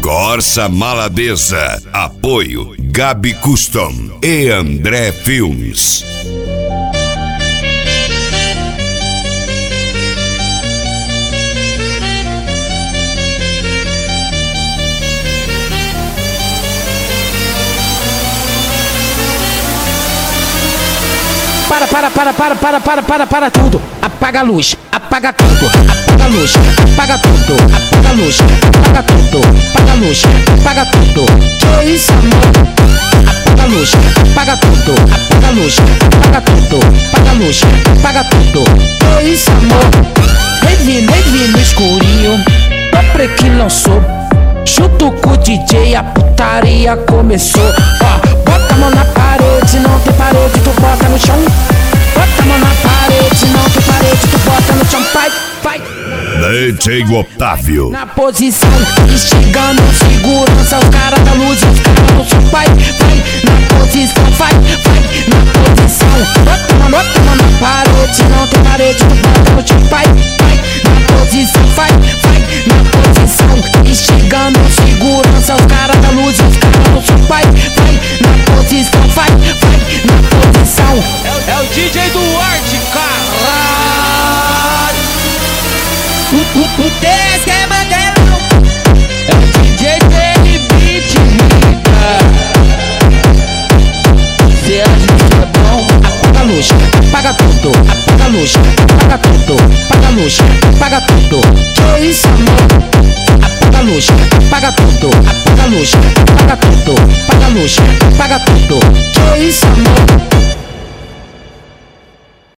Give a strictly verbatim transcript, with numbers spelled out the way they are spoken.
Corsa Maladeza. Apoio Gabi Custom e André Filmes. Para, para, para, para, para, para, para, para tudo. Apaga a luz, apaga tudo. Apaga a luz, apaga tudo. Apaga a luz, apaga tudo. Apaga a luz, apaga tudo. Que isso, amor? Apaga a luz, apaga tudo. Apaga a luz, apaga tudo. Apaga a luz, apaga tudo. Que isso, amor? Revi, revi no escurinho. O preque lançou. Junto com o D J a putaria começou. Ó, bota a mão na parede, não tem parede, tu bota no chão. Bota a mão na parede, não tem parede, tu bota no chão. Vai, vai. D J Otávio. Na posição, instigando segurança, os caras da luz e os caras do som. Vai, vai, na posição, vai, vai, na posição. Bota a mão, bota a mão na parede, não tem parede, tu bota no chão. Vai, vai, na posição, vai, vai, na posição. Instigando segurança, os caras da luz e os caras do som. Vai, vai, na posição, vai, vai, na posição. É, é o D J Duarte, caralho. O, o, o desse é Mandelão. É o D J dele, beat rica. Se a gente é bom, apaga a luz, apaga tudo. Apaga a luz, apaga tudo. Apaga a luz, apaga tudo. Que isso, amor? Apaga a luz, apaga tudo. Apaga a luz, apaga tudo. Apaga a luz, apaga tudo. Que isso, amor?